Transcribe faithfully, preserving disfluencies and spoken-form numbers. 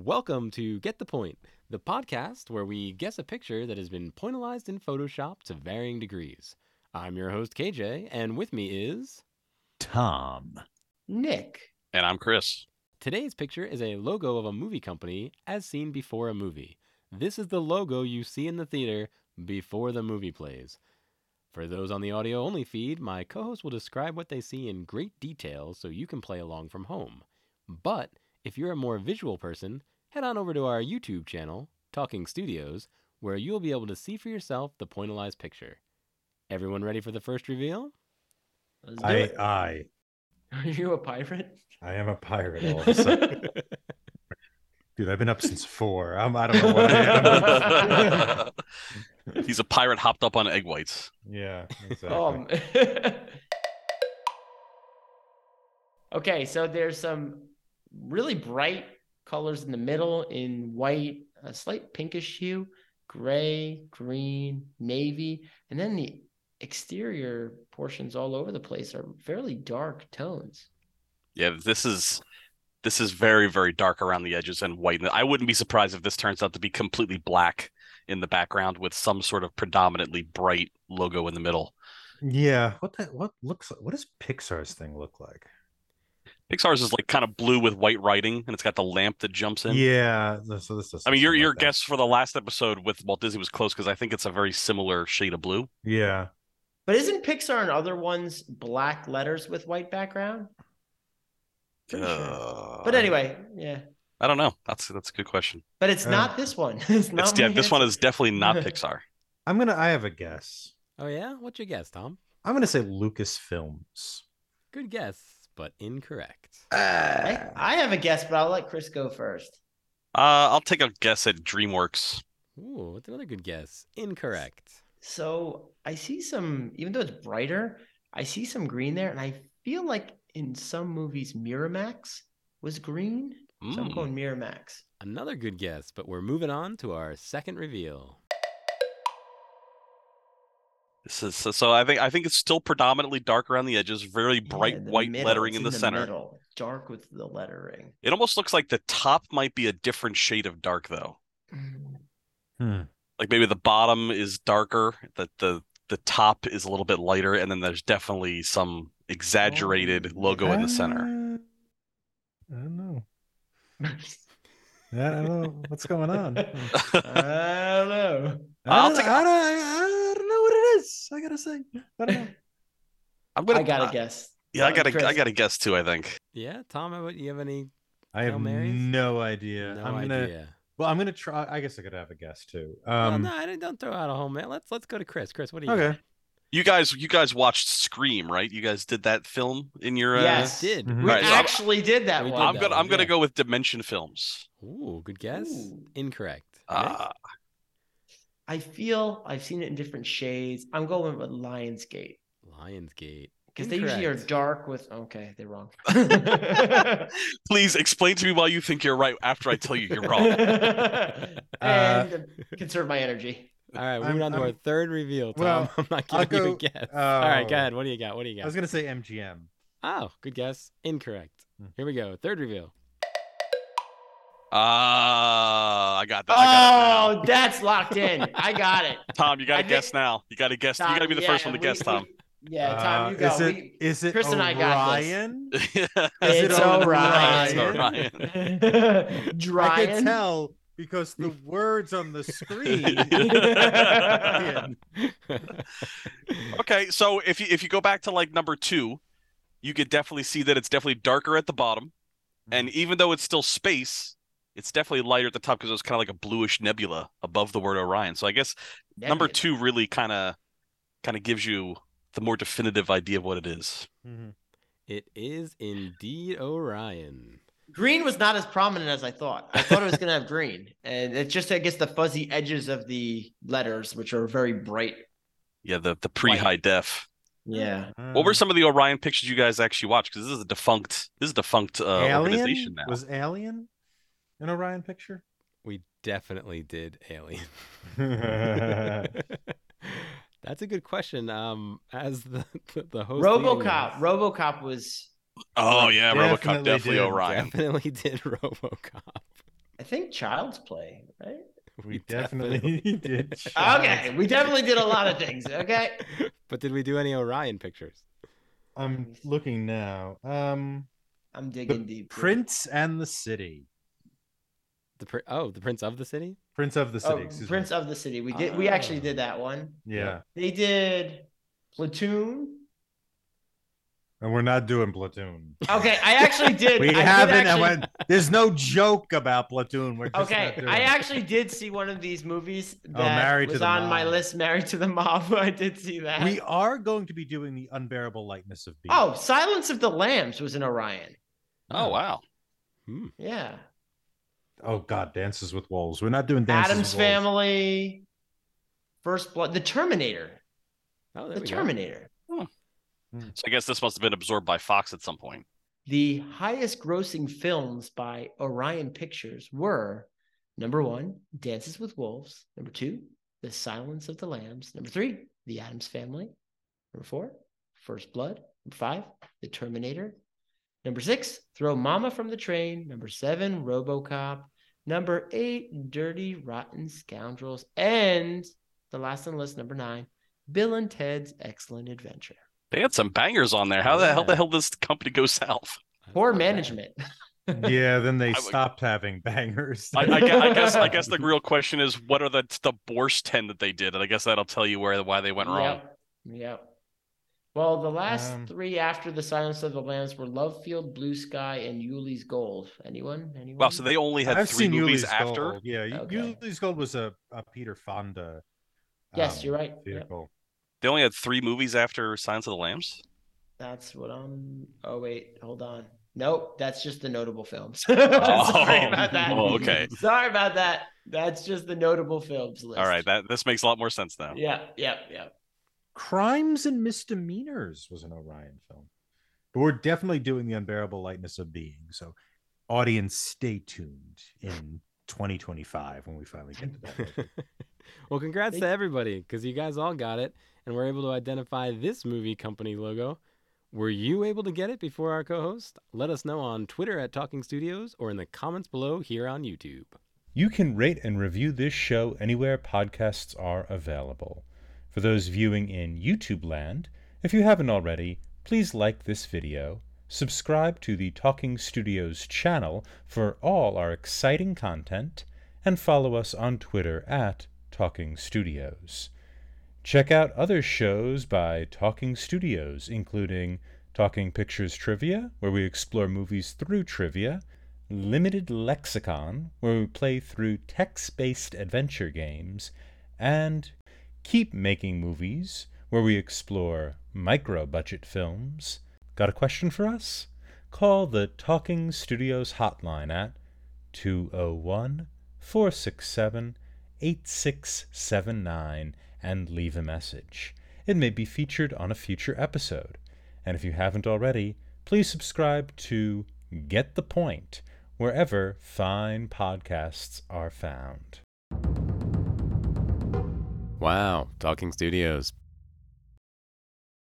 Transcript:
welcome to Get the Point, the podcast where we guess a picture that has been pointalized in Photoshop to varying degrees. I'm your host, K J, and with me is... Tom. Nick. And I'm Chris. Today's picture is a logo of a movie company as seen before a movie. This is the logo you see in the theater before the movie plays. For those on the audio-only feed, my co-host will describe what they see in great detail so you can play along from home. But if you're a more visual person, head on over to our YouTube channel, Talking Studios, where you'll be able to see for yourself the pointalized picture. Everyone ready for the first reveal? Let's do I, it. I, Are you a pirate? I am a pirate all of a sudden. Dude, I've been up since four. I'm, I don't know what I am. He's a pirate hopped up on egg whites. Yeah, exactly. Um, okay, so there's some really bright colors in the middle in white, a slight pinkish hue, gray, green, navy, and then the exterior portions all over the place are fairly dark tones. Yeah, this is this is very, very dark around the edges and white. I wouldn't be surprised if this turns out to be completely black in the background with some sort of predominantly bright logo in the middle. Yeah, what the, what looks what does Pixar's thing look like? Pixar's is like kind of blue with white writing, and it's got the lamp that jumps in. Yeah, so this doesn't I mean, your seem your like that. guess for the last episode with Walt Disney was close because I think it's a very similar shade of blue. Yeah. But isn't Pixar and other ones black letters with white background? Pretty sure. Uh, But anyway, yeah. I don't know. That's that's a good question. But it's Uh, not this one. It's not It's, yeah, my this one answer. is definitely not Pixar. I'm gonna I have a guess. Oh yeah? What's your guess, Tom? I'm gonna say Lucasfilms. Good guess, but incorrect. I, I have a guess, but I'll let Chris go first. Uh, I'll take a guess at DreamWorks. Ooh, what's another good guess? Incorrect. So I see some, even though it's brighter, I see some green there, and I feel like in some movies Miramax was green. So I'm Mm. going Miramax. Another good guess, but we're moving on to our second reveal. This is so, so I think I think it's still predominantly dark around the edges, very bright Yeah, the white middle, lettering it's in the, center. middle, dark with the lettering. It almost looks like the top might be a different shade of dark though. Hmm. Like maybe the bottom is darker, that the the top is a little bit lighter, and then there's definitely some exaggerated Oh, logo in the center. Uh, I don't know. I don't know what's going on. I don't know. I I'll don't, take- I, don't, I don't know what it is. I gotta say. I don't know. I'm gonna I got uh, to guess. Yeah, I Uh, gotta Chris. I gotta guess too, I think. Yeah, Tom, how about you have any I have Hail Marys? no idea. no I'm gonna. idea? Well, I'm gonna try. I guess I could have a guess too. well, Um. no, I didn't- don't throw out a home man. Let's let's go to Chris. Chris, what do you Okay. got? You guys you guys watched Scream, right? You guys did that film in your uh Yes. Did. Mhm. We Right, so I'm- actually did that We did one. I'm that gonna one, I'm gonna yeah. go with Dimension Films. Ooh, good guess. Ooh. Incorrect. Nick? Uh I feel I've seen it in different shades. I'm going with Lionsgate Lionsgate. because they usually are Incorrect. dark with. Okay, they're wrong. please explain to me why you think you're right after I tell you you're wrong. and conserve my energy. All right, I'm- moving on to our I'm- third reveal, Tom. well, I'm not I'll giving you a go- guess. All right, go oh. ahead. What do you got? What do you I got? was gonna say M G M. Oh, good guess. Incorrect. Hmm. Here we go. Third reveal. Uh I got that. I got it Oh, that's locked in. I got it. now. Tom, you gotta I think- guess now. You gotta guess. You gotta be the Tom, first one to yeah, guess, we- Tom. we- yeah, Tom, you Uh, go. Is it? We- Is it Chris and I got this. Orion? Is Is it It's Orion? Orion. Orion. I Dryan. could tell because the words on the screen. Okay, so if you if you go back to like number two, you could definitely see that it's definitely darker at the bottom, and even though it's still space, it's definitely lighter at the top because it was kind of like a bluish nebula above the word Orion. So I guess number Nebula. two really kind of kind of gives you the more definitive idea of what it is. Mhm. It is indeed Orion. Green was not as prominent as I thought. I thought it was going to have green. And it's just, I guess, the fuzzy edges of the letters, which are very bright. Yeah, the the pre high def. Yeah. What were Uh, some of the Orion pictures you guys actually watched? Because this is a defunct this is a defunct uh, organization Alien? now. Was Alien an Orion picture? We definitely did Alien. That's That's a good question. Um, as the the, the host, leading RoboCop. us, RoboCop was. Oh yeah, RoboCop Definitely definitely did. Orion. definitely did RoboCop. I think Child's Play, right? We, We definitely, definitely- did. Okay, we definitely did a lot of things. Okay. But did we do any Orion pictures? I'm looking now. Um, I'm the digging deep. here. Prince and the City. The pr- oh, the Prince of the City. Prince of the City. Oh, excuse Prince me. of the City. We did. We actually Oh. did that one. Yeah, They did Platoon. and we're not doing Platoon. Okay, I actually did. We I did haven't. and actually- when- there's no joke about Platoon. We're just Okay, not doing I it. actually did see one of these movies that Married to was the on my Mob. list. Married to the Mob. I did see that. We are going to be doing the unbearable lightness of being. Oh, Silence of the Lambs was an Orion. Oh wow. Hmm. Yeah. oh God, Dances with Wolves. We're not doing Dances Adam's with Wolves. Family. First Blood. The Terminator. Oh, there The we go. Terminator. So I guess this must have been absorbed by Fox at some point. The highest grossing films by Orion Pictures were number one, Dances with Wolves. Number two, The Silence of the Lambs. Number three, The Addams Family. Number four, First Blood. Number five, The Terminator. Number six, Throw Mama from the Train. Number seven, RoboCop. Number eight, Dirty Rotten Scoundrels. And the last on the list, number nine, Bill and Ted's Excellent Adventure. They had some bangers on there. How the hell Yeah. the hell did this company go south? That's Poor not bad. management. Yeah, then they I would- stopped having bangers. I, I, guess, I guess I guess the real question is what are the the worst ten that they did, and I guess that'll tell you where why they went wrong. Yep. Yep. Well, the last Um, three after the Silence of the Lambs were Love Field, Blue Sky, and Yuli's Gold. Anyone? Anyone? Wow, so they only had I've three seen movies Yuli's after. Gold. Yeah, Okay. Yuli's Gold was a, a Peter Fonda. Yes, um, you're right. Yep. Vehicle. They only had three movies after Silence of the Lambs. That's what I'm. Oh wait, hold on. Nope, that's just the notable films. Oh. Sorry about that. Oh, okay. Sorry about that. That's just the notable films list. All right, that this makes a lot more sense now. Yeah, yeah, yeah. Crimes and Misdemeanors was an Orion film. But we're definitely doing the unbearable lightness of being. So, audience, stay tuned in twenty twenty-five when we finally get to that. movie. Well, congrats Thank- to everybody because you guys all got it and were able to identify this movie company logo. Were you able to get it before our co-host? Let us know on Twitter at Talking Studios or in the comments below here on YouTube. You can rate and review this show anywhere podcasts are available. For those viewing in YouTube land, if you haven't already, please like this video, subscribe to the Talking Studios channel for all our exciting content, and follow us on Twitter at Talking Studios. Check out other shows by Talking Studios, including Talking Pictures Trivia, where we explore movies through trivia, Limited Lexicon, where we play through text-based adventure games, and Keep Making Movies, where we explore micro-budget films. Got a question for us? Call the Talking Studios hotline at two oh one, four six seven, eight six seven nine and leave a message. It may be featured on a future episode. And if you haven't already, please subscribe to Get the Point wherever fine podcasts are found. Wow, Talking Studios.